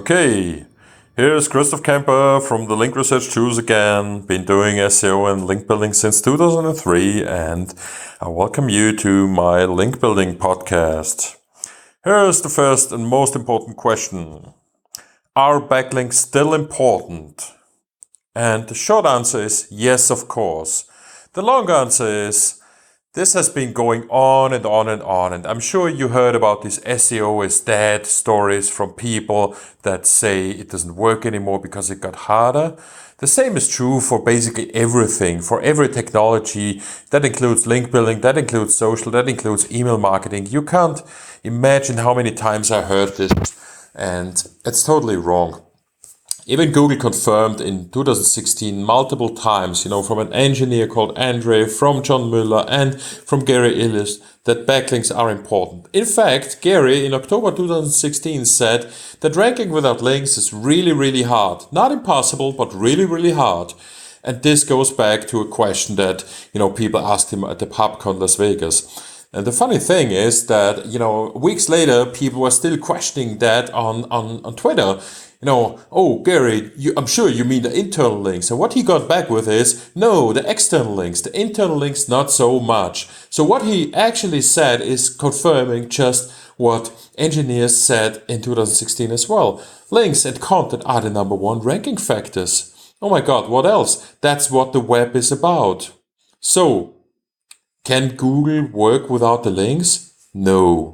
Okay, here's Christoph Kemper from the Link Research Tools again. Been doing SEO and link building since 2003, and I welcome you to my link building podcast. Here's the first and most important question. Are backlinks still important? And the short answer is yes, of course. The long answer is this has been going on and on and on, and I'm sure you heard about these SEO is dead stories from people that say it doesn't work anymore because it got harder. The same is true for basically everything, for every technology. That includes link building, that includes social, that includes email marketing. You can't imagine how many times I heard this, and it's totally wrong. Even Google confirmed in 2016 multiple times, from an engineer called Andre, from John Mueller, and from Gary Illyes, that backlinks are important. In fact, Gary in October 2016 said that ranking without links is really, really hard. Not impossible, but really, really hard. And this goes back to a question that, people asked him at the PubCon Las Vegas. And the funny thing is that, weeks later, people were still questioning that on Twitter. Oh, Gary, I'm sure you mean the internal links. And what he got back with is, no, the external links, the internal links, not so much. So what he actually said is confirming just what engineers said in 2016 as well. Links and content are the number one ranking factors. Oh my God, what else? That's what the web is about. So, can Google work without the links? No.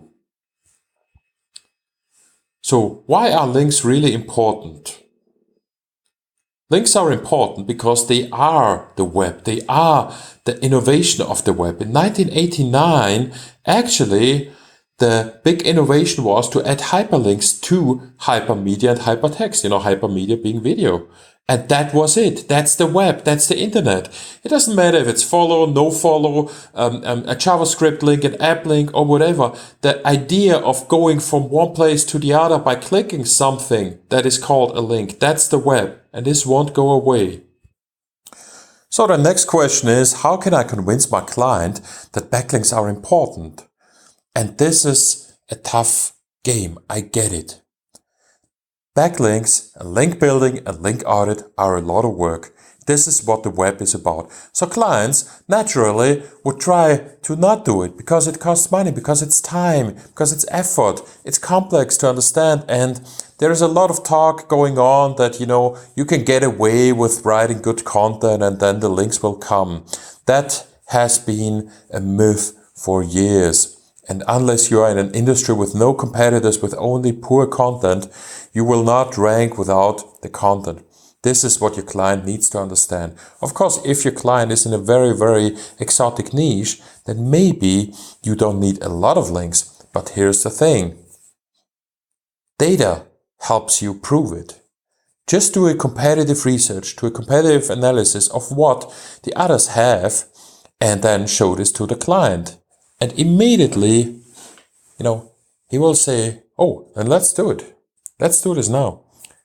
So why are links really important? Links are important because they are the web. They are the innovation of the web. In 1989, actually, the big innovation was to add hyperlinks to hypermedia and hypertext. Hypermedia being video. And that was it. That's the web. That's the internet. It doesn't matter if it's follow, no follow, a JavaScript link, an app link, or whatever. The idea of going from one place to the other by clicking something that is called a link, that's the web. And this won't go away. So the next question is, how can I convince my client that backlinks are important? And this is a tough game. I get it. Backlinks, and link building, and link audit are a lot of work. This is what the web is about. So clients naturally would try to not do it because it costs money, because it's time, because it's effort. It's complex to understand, and there is a lot of talk going on that, you can get away with writing good content and then the links will come. That has been a myth for years. And unless you are in an industry with no competitors, with only poor content, you will not rank without the content. This is what your client needs to understand. Of course, if your client is in a very, very exotic niche, then maybe you don't need a lot of links. But here's the thing. Data helps you prove it. Just do a competitive research, do a competitive analysis of what the others have, and then show this to the client. And immediately, he will say, oh, then let's do it. Let's do this now.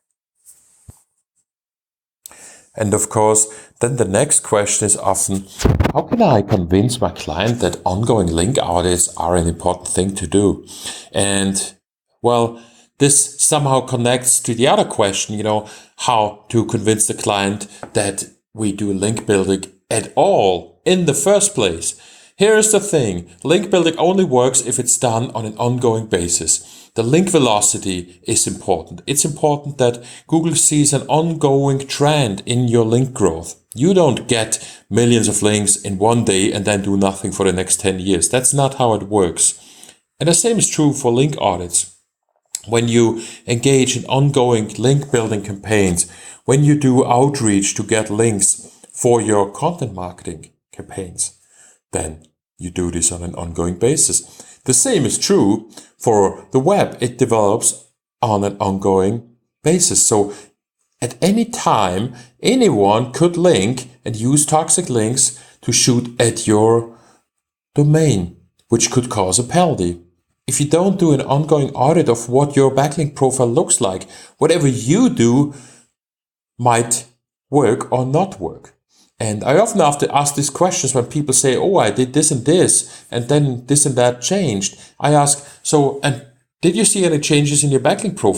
And of course, then the next question is often, how can I convince my client that ongoing link audits are an important thing to do? And well, this somehow connects to the other question, how to convince the client that we do link building at all in the first place. Here's the thing, link building only works if it's done on an ongoing basis. The link velocity is important. It's important that Google sees an ongoing trend in your link growth. You don't get millions of links in one day and then do nothing for the next 10 years. That's not how it works. And the same is true for link audits. When you engage in ongoing link building campaigns, when you do outreach to get links for your content marketing campaigns, then you do this on an ongoing basis. The same is true for the web. It develops on an ongoing basis. So at any time, anyone could link and use toxic links to shoot at your domain, which could cause a penalty. If you don't do an ongoing audit of what your backlink profile looks like, whatever you do might work or not work. And I often have to ask these questions when people say, oh, I did this and then this and that changed. I ask, and did you see any changes in your backlink profile?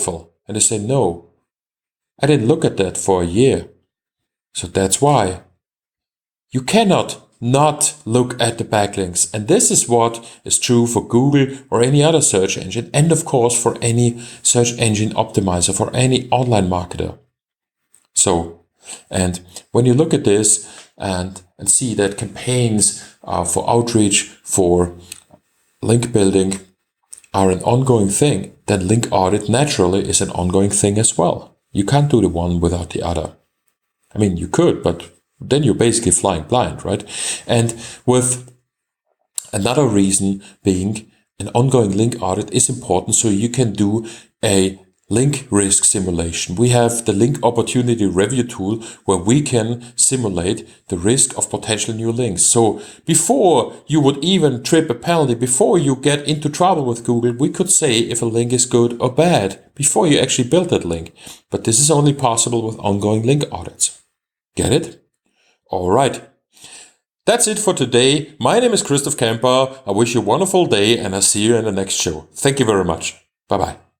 And they say, no, I didn't look at that for a year. So that's why. You cannot not look at the backlinks. And this is what is true for Google or any other search engine. And of course, for any search engine optimizer, for any online marketer. So, and when you look at this and see that campaigns for outreach, for link building are an ongoing thing, then link audit naturally is an ongoing thing as well. You can't do the one without the other. I mean, you could, but then you're basically flying blind, right? And with another reason being an ongoing link audit is important so you can do a link risk simulation. We have the link opportunity review tool where we can simulate the risk of potential new links. So before you would even trip a penalty, before you get into trouble with Google, we could say if a link is good or bad before you actually build that link. But this is only possible with ongoing link audits. Get it? All right. That's it for today. My name is Christoph Kemper. I wish you a wonderful day and I'll see you in the next show. Thank you very much. Bye-bye.